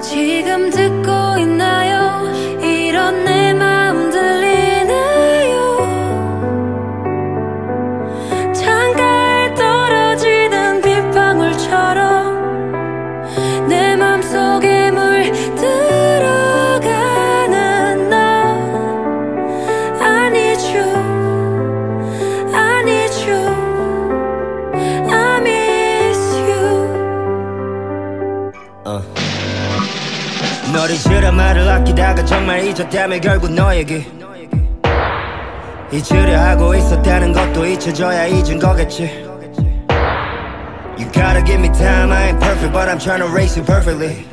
지금 듣고 있나요? 이런 내 마음 들리나요? 창가에 떨어지는 빗방울처럼 내 맘속에 물들어가는 너. I need you, I need you, I miss you. 너를 잊으라 말을 아끼다가 정말 잊었다면 결국 너에게 잊으려 하고 있었다는 것도 잊혀져야 잊은 거겠지. You gotta give me time, I ain't perfect but I'm trying to race you perfectly.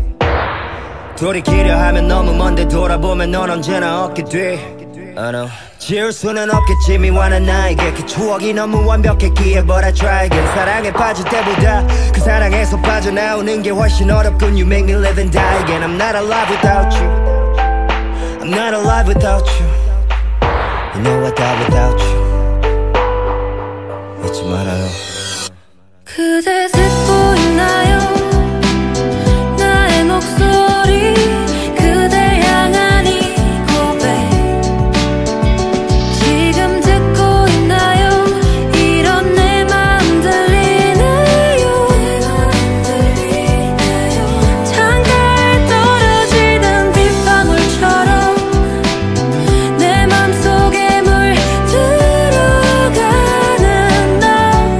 돌이키려 하면 너무 먼데 돌아보면 넌 언제나 얻게 돼. I know. 지울 수는 없겠지 미완한 나에게 그 추억이 너무 완벽했기에 But I try again. 사랑에 빠질 때보다 그 사랑에서 빠져나오는 게 훨씬 어렵군. You make me live and die again. I'm not alive without you. I'm not alive without you. You know I die without you. 잊지 말아요. 그대 듣고 있나요? 나의 목소리 그댈 향한 이 고백. 지금 듣고 있나요? 이런 내 마음 들리나요? 창가에 떨어지는 빗방울처럼 내 맘속에 물들어가는 너.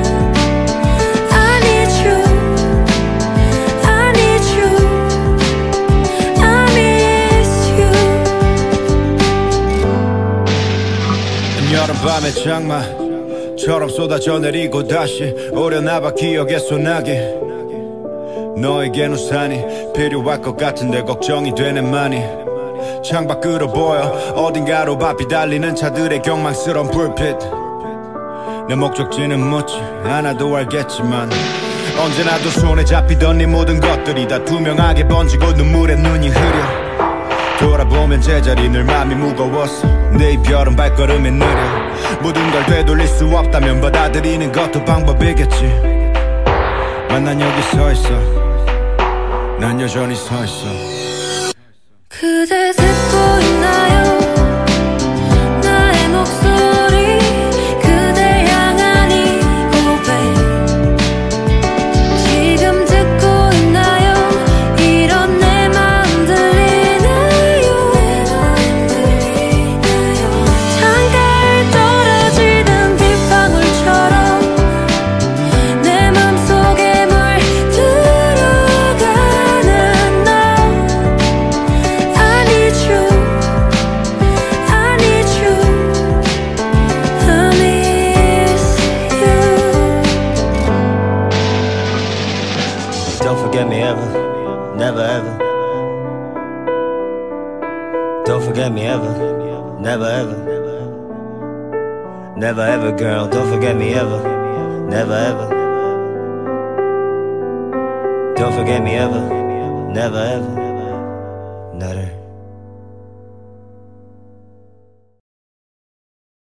I need you, I need you, I miss you. 여름밤의 장마처럼 쏟아져 내리고 다시 오려나봐 기억의 소나기. 너에겐 우산이 필요할 것 같은데 걱정이 되네 많이. 창밖으로 보여 어딘가로 바삐 달리는 차들의 경망스러운 불빛. 내 목적지는 묻지 않아도 알겠지만 언제나도 손에 잡히던 네 모든 것들이 다 투명하게 번지고 눈물에 눈이 흐려. 돌아보면 제자리 늘 맘이 무거웠어. 내 이별은 발걸음이 느려. 모든 걸 되돌릴 수 없다면 받아들이는 것도 방법이겠지. 난 여기 서 있어. 난 여전히 서 있어. 그대 듣고 있나요? 나의 목소리 그댈 향한 이 고백. 지금 듣고 있나요? 이런 내 마음 들리나요? 창가에 떨어지는 빗방울처럼 내 맘속에 물들어가는 너. I need you, I need you, I miss you. Don't forget me ever, never ever. Don't forget me ever, never ever. Never ever girl, don't forget me ever, never ever. Don't forget me ever, never ever. 나를